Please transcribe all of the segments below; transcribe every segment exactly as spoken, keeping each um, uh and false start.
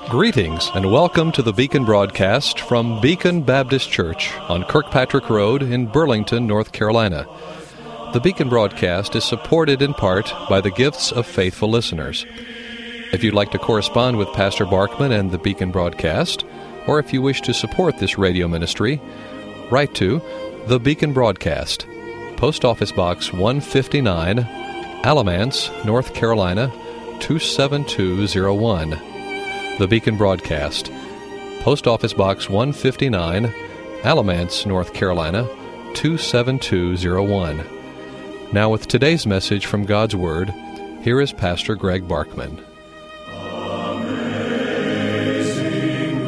Greetings and welcome to the Beacon broadcast from Beacon Baptist Church on Kirkpatrick Road in Burlington, North Carolina. The Beacon broadcast is supported in part by the gifts of faithful listeners. If you'd like to correspond with Pastor Barkman and the Beacon broadcast, or if you wish to support this radio ministry, write to The Beacon Broadcast, Post Office Box one fifty-nine, Alamance, North Carolina, two seven two zero one. The Beacon Broadcast, Post Office Box one fifty-nine, Alamance, North Carolina, two seven two zero one. Now with today's message from God's Word, here is Pastor Greg Barkman. Amazing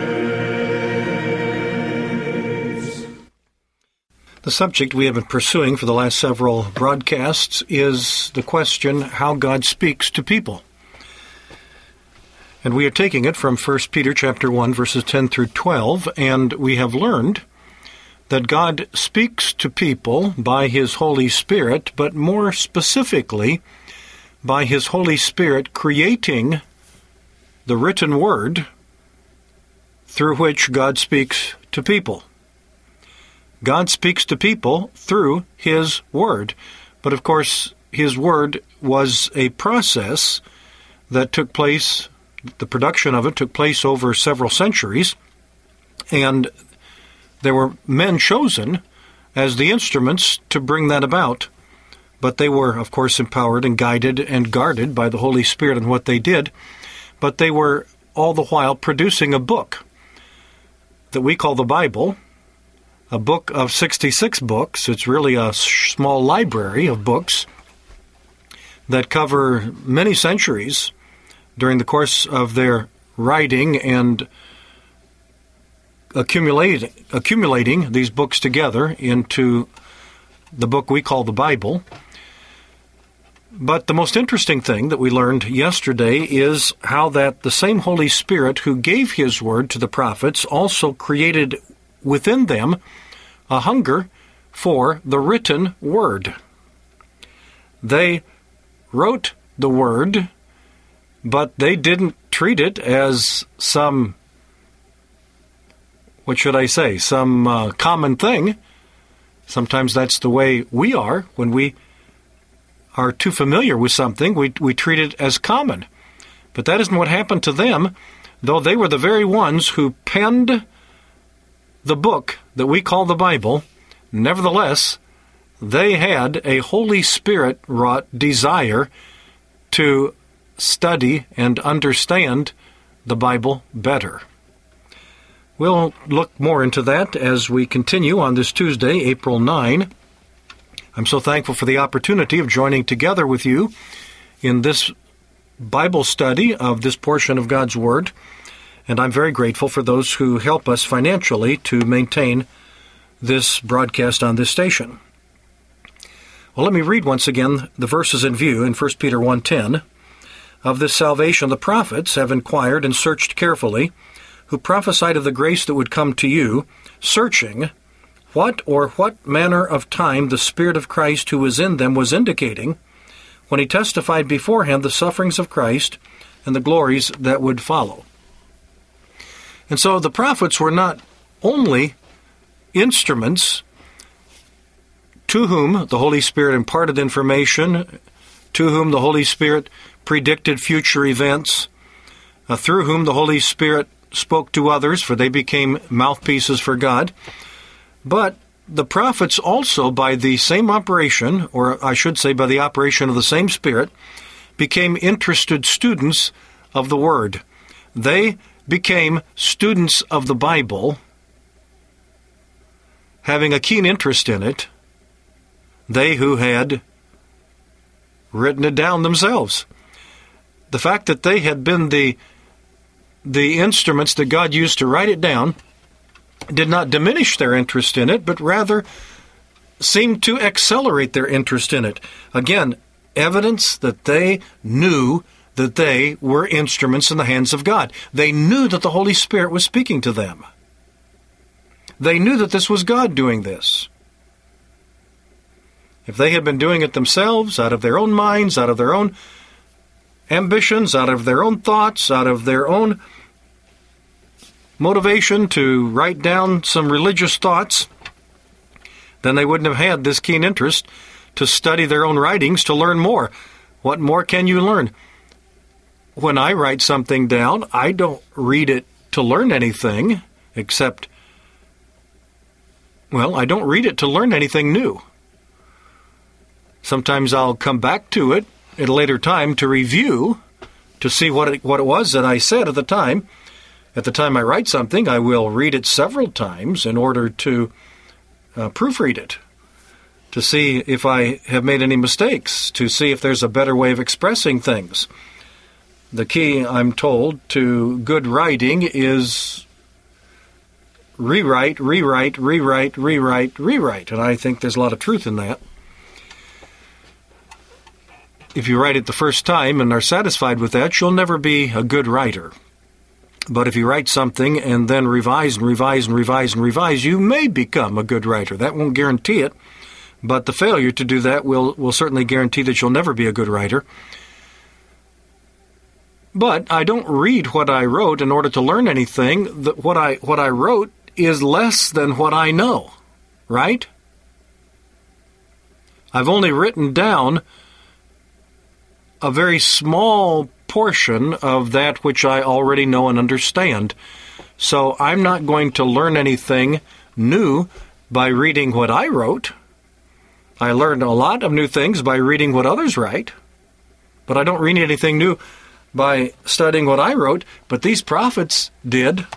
Grace. The subject we have been pursuing for the last several broadcasts is the question, how God speaks to people. And we are taking it from First Peter chapter one, verses ten through twelve, and we have learned that God speaks to people by His Holy Spirit, but more specifically, by His Holy Spirit creating the written Word through which God speaks to people. God speaks to people through His Word. But of course, His Word was a process that took place. The production of it took place over several centuries, and there were men chosen as the instruments to bring that about. But they were, of course, empowered and guided and guarded by the Holy Spirit in what they did. But they were all the while producing a book that we call the Bible, a book of sixty-six books. It's really a small library of books that cover many centuries during the course of their writing and accumulating, accumulating these books together into the book we call the Bible. But the most interesting thing that we learned yesterday is how that the same Holy Spirit who gave His Word to the prophets also created within them a hunger for the written Word. They wrote the Word, but they didn't treat it as some, what should I say, some uh, common thing. Sometimes that's the way we are. When we are too familiar with something, we, we treat it as common. But that isn't what happened to them, though they were the very ones who penned the book that we call the Bible. Nevertheless, they had a Holy Spirit-wrought desire to study and understand the Bible better. We'll look more into that as we continue on this Tuesday, April ninth. I'm so thankful for the opportunity of joining together with you in this Bible study of this portion of God's Word, and I'm very grateful for those who help us financially to maintain this broadcast on this station. Well, let me read once again the verses in view in First Peter one ten. Of this salvation the prophets have inquired and searched carefully, who prophesied of the grace that would come to you, searching what or what manner of time the Spirit of Christ who was in them was indicating, when He testified beforehand the sufferings of Christ and the glories that would follow. And so the prophets were not only instruments to whom the Holy Spirit imparted information, to whom the Holy Spirit predicted future events, uh, through whom the Holy Spirit spoke to others, for they became mouthpieces for God. But the prophets also, by the same operation, or I should say by the operation of the same Spirit, became interested students of the Word. They became students of the Bible, having a keen interest in it, they who had written it down themselves. The fact that they had been the the instruments that God used to write it down did not diminish their interest in it, but rather seemed to accelerate their interest in it. Again, evidence that they knew that they were instruments in the hands of God. They knew that the Holy Spirit was speaking to them. They knew that this was God doing this. If they had been doing it themselves, out of their own minds, out of their own ambitions, out of their own thoughts, out of their own motivation to write down some religious thoughts, then they wouldn't have had this keen interest to study their own writings to learn more. What more can you learn? When I write something down, I don't read it to learn anything, except, well, I don't read it to learn anything new. Sometimes I'll come back to it at a later time to review, to see what it, what it was that I said at the time. At the time I write something, I will read it several times in order to uh, proofread it, to see if I have made any mistakes, to see if there's a better way of expressing things. The key, I'm told, to good writing is rewrite, rewrite, rewrite, rewrite, rewrite. And I think there's a lot of truth in that. If you write it the first time and are satisfied with that, you'll never be a good writer. But if you write something and then revise and revise and revise and revise, you may become a good writer. That won't guarantee it, but the failure to do that will, will certainly guarantee that you'll never be a good writer. But I don't read what I wrote in order to learn anything. The, what I what I wrote is less than what I know, right? I've only written down a very small portion of that which I already know and understand. So I'm not going to learn anything new by reading what I wrote. I learned a lot of new things by reading what others write, but I don't read anything new by studying what I wrote, but these prophets did.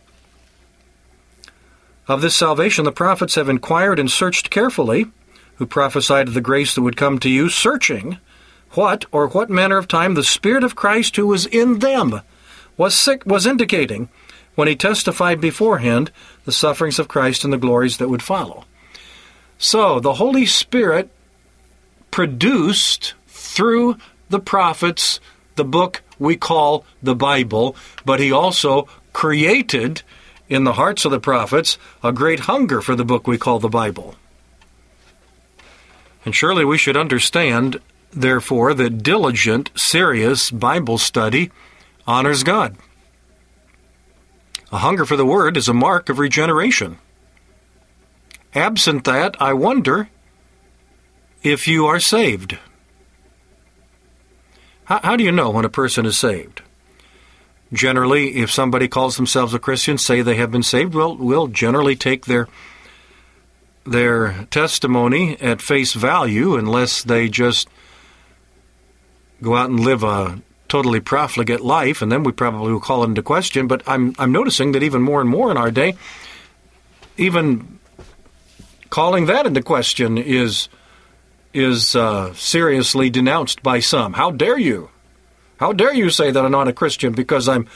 Of this salvation the prophets have inquired and searched carefully, who prophesied of the grace that would come to you, searching what or what manner of time the Spirit of Christ who was in them was sick, was indicating when he testified beforehand the sufferings of Christ and the glories that would follow. So the Holy Spirit produced through the prophets the book we call the Bible, but he also created in the hearts of the prophets a great hunger for the book we call the Bible. And surely we should understand, therefore, that diligent, serious Bible study honors God. A hunger for the Word is a mark of regeneration. Absent that, I wonder if you are saved. How, how do you know when a person is saved? Generally, if somebody calls themselves a Christian, say they have been saved, we'll, we'll generally take their their testimony at face value unless they just go out and live a totally profligate life, and then we probably will call it into question. But I'm I'm noticing that even more and more in our day, even calling that into question is is uh, seriously denounced by some. How dare you? How dare you say that I'm not a Christian because I'm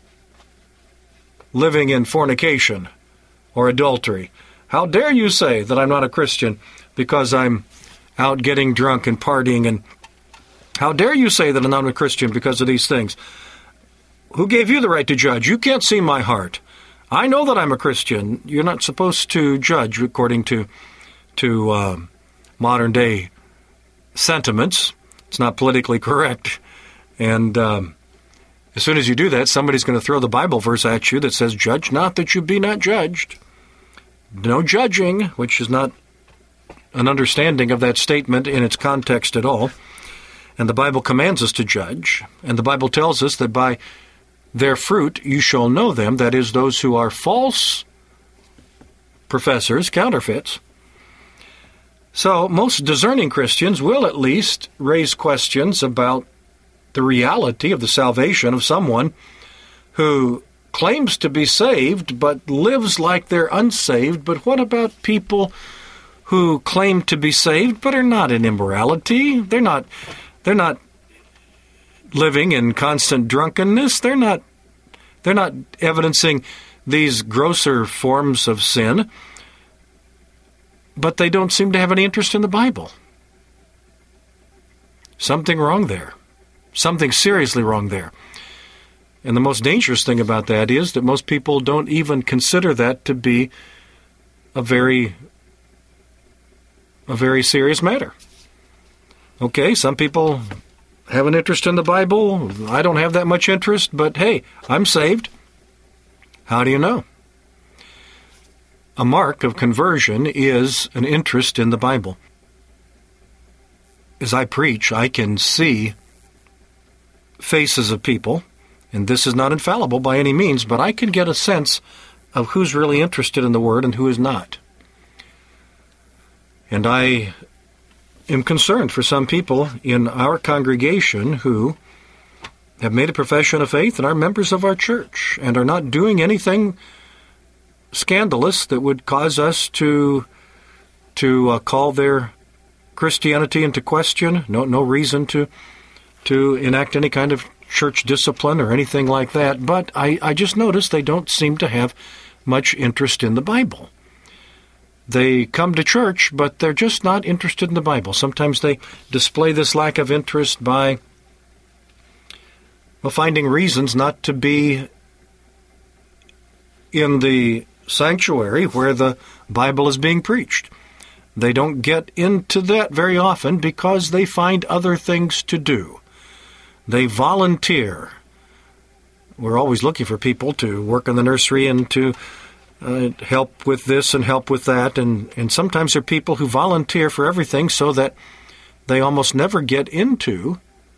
living in fornication or adultery? How dare you say that I'm not a Christian because I'm out getting drunk and partying? And how dare you say that I'm not a Christian because of these things? Who gave you the right to judge? You can't see my heart. I know that I'm a Christian. You're not supposed to judge according to to uh, modern day sentiments. It's not politically correct. And um, as soon as you do that, somebody's going to throw the Bible verse at you that says, "Judge not that you be not judged." No judging, which is not an understanding of that statement in its context at all. And the Bible commands us to judge. And the Bible tells us that by their fruit you shall know them, that is, those who are false professors, counterfeits. So most discerning Christians will at least raise questions about the reality of the salvation of someone who claims to be saved but lives like they're unsaved. But what about people who claim to be saved but are not in immorality? They're not they're not living in constant drunkenness. They're not they're not evidencing these grosser forms of sin, but they don't seem to have any interest in the Bible. Something wrong there. Something seriously wrong there. And the most dangerous thing about that is that most people don't even consider that to be a very, a very serious matter. Okay, some people have an interest in the Bible. I don't have that much interest, but hey, I'm saved. How do you know? A mark of conversion is an interest in the Bible. As I preach, I can see faces of people, and this is not infallible by any means, but I can get a sense of who's really interested in the Word and who is not. And I am concerned for some people in our congregation who have made a profession of faith and are members of our church and are not doing anything scandalous that would cause us to to uh, call their Christianity into question. No, no reason to to enact any kind of church discipline or anything like that. But I, I just noticed they don't seem to have much interest in the Bible. They come to church, but they're just not interested in the Bible. Sometimes they display this lack of interest by well, finding reasons not to be in the sanctuary where the Bible is being preached. They don't get into that very often because they find other things to do. They volunteer. We're always looking for people to work in the nursery and to uh, help with this and help with that. And, and sometimes there are people who volunteer for everything so that they almost never get into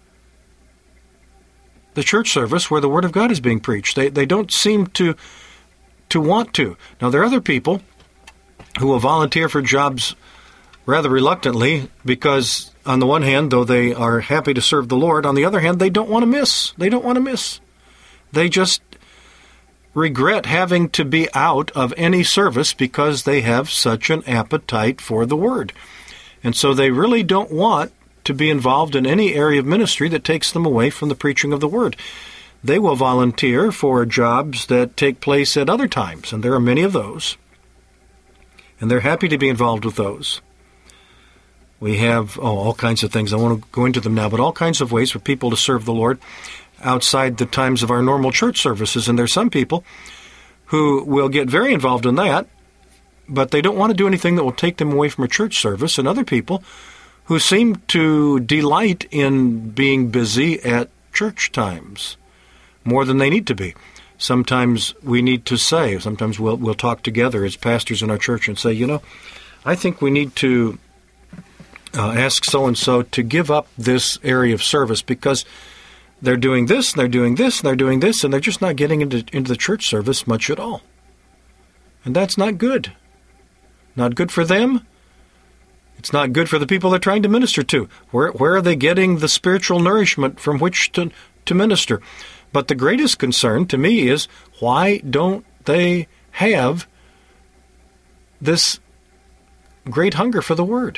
the church service where the Word of God is being preached. They they don't seem to to want to. Now, there are other people who will volunteer for jobs rather reluctantly because, on the one hand, though they are happy to serve the Lord, on the other hand, they don't want to miss. They don't want to miss. They just regret having to be out of any service because they have such an appetite for the Word. And so they really don't want to be involved in any area of ministry that takes them away from the preaching of the Word. They will volunteer for jobs that take place at other times, and there are many of those. And they're happy to be involved with those. We have oh, all kinds of things. I won't go into them now, but all kinds of ways for people to serve the Lord outside the times of our normal church services. And there's some people who will get very involved in that, but they don't want to do anything that will take them away from a church service. And other people who seem to delight in being busy at church times more than they need to be. Sometimes we need to say, sometimes we'll we'll talk together as pastors in our church and say, you know, I think we need to uh, ask so-and-so to give up this area of service because they're doing this, and they're doing this, and they're doing this, and they're just not getting into, into the church service much at all. And that's not good. Not good for them. It's not good for the people they're trying to minister to. Where where are they getting the spiritual nourishment from which to, to minister? But the greatest concern to me is, why don't they have this great hunger for the Word?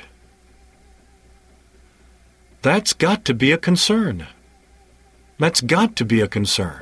That's got to be a concern. That's got to be a concern.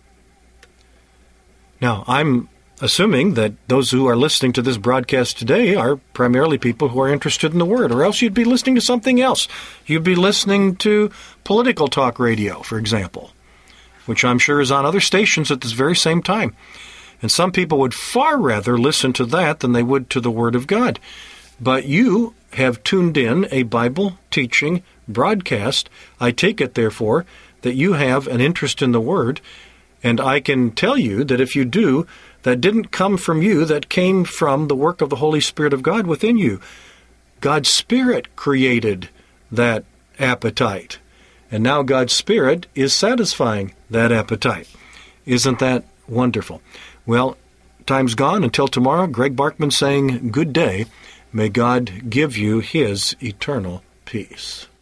Now, I'm assuming that those who are listening to this broadcast today are primarily people who are interested in the Word, or else you'd be listening to something else. You'd be listening to political talk radio, for example, which I'm sure is on other stations at this very same time. And some people would far rather listen to that than they would to the Word of God. But you have tuned in a Bible teaching broadcast. I take it, therefore, that you have an interest in the Word, and I can tell you that if you do, that didn't come from you, that came from the work of the Holy Spirit of God within you. God's Spirit created that appetite. And now God's Spirit is satisfying that appetite. Isn't that wonderful? Well, time's gone. Until tomorrow, Greg Barkman saying good day. May God give you His eternal peace.